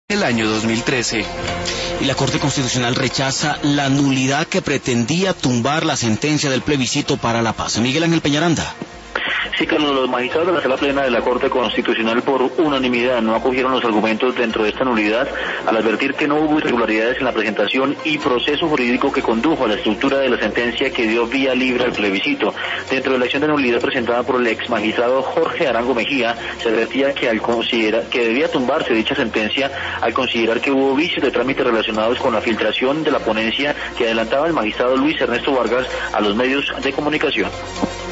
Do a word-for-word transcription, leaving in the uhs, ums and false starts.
el año dos mil trece. Y la Corte Constitucional rechaza la nulidad que pretendía tumbar la sentencia del plebiscito para la paz. Miguel Ángel Peñaranda. Sí, Carlos, los magistrados de la Sala Plena de la Corte Constitucional por unanimidad no acogieron los argumentos dentro de esta nulidad al advertir que no hubo irregularidades en la presentación y proceso jurídico que condujo a la estructura de la sentencia que dio vía libre al plebiscito. Dentro de la acción de nulidad presentada por el ex magistrado Jorge Arango Mejía, se advertía que al considerar que debía tumbarse dicha sentencia al considerar que hubo vicios de trámite relacionados con la filtración de la ponencia que adelantaba el magistrado Luis Ernesto Vargas a los medios de comunicación.